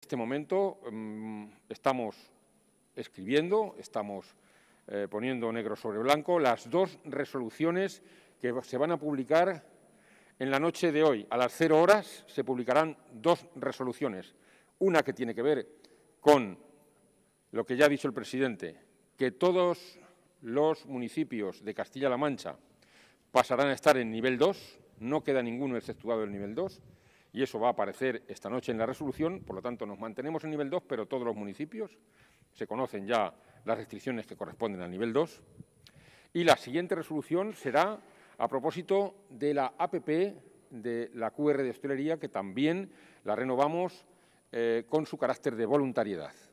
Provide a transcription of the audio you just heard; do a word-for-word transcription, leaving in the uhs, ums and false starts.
este momento mmm, estamos escribiendo, estamos eh, poniendo negro sobre blanco las dos resoluciones que se van a publicar en la noche de hoy. A las cero horas se publicarán dos resoluciones. Una que tiene que ver con lo que ya ha dicho el presidente, que todos los municipios de Castilla-La Mancha pasarán a estar en nivel dos, no queda ninguno exceptuado del nivel dos, y eso va a aparecer esta noche en la resolución. Por lo tanto, nos mantenemos en nivel dos, pero todos los municipios, se conocen ya las restricciones que corresponden al nivel dos. Y la siguiente resolución será a propósito de la A P P de la Q R de hostelería, que también la renovamos eh, con su carácter de voluntariedad.